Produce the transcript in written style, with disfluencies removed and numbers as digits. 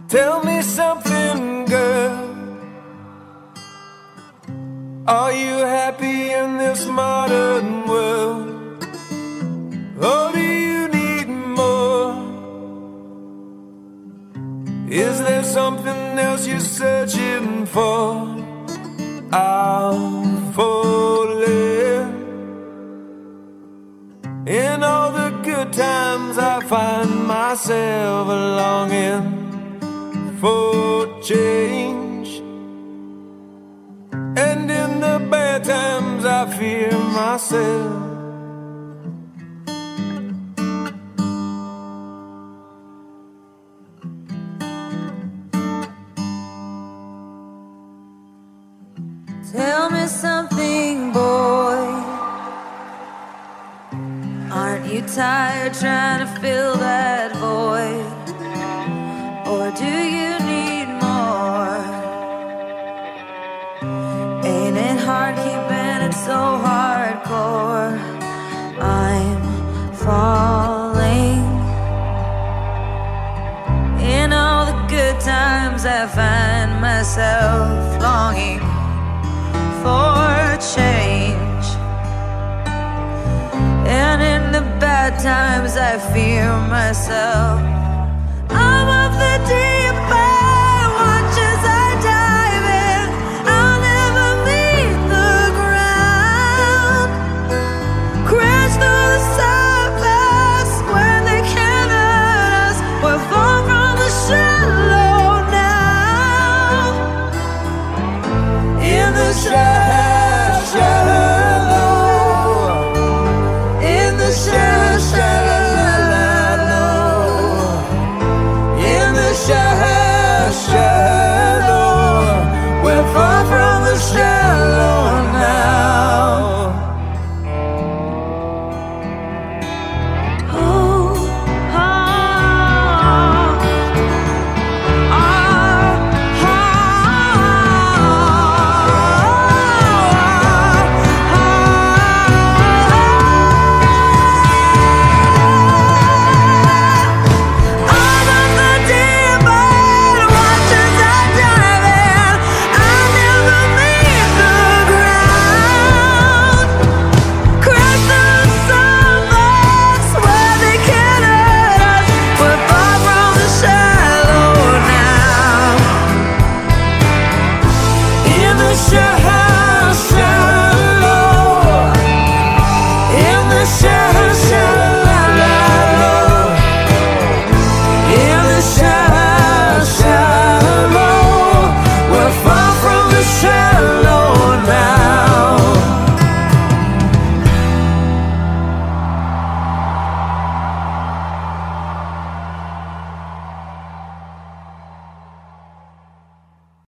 Tell me something, girl. Are you happy in this modern world? Or do you need more? Is there something else you're searching for? I'm falling. In all the good times I find myself longing for change, and in the bad times I fear myself. Tell me something, boy. Aren't you tired trying to fill that void? Or do you need more? Ain't it hard keeping it so hardcore? I'm falling. In all the good times I find myself longing for change, and in the bad times I fear myself.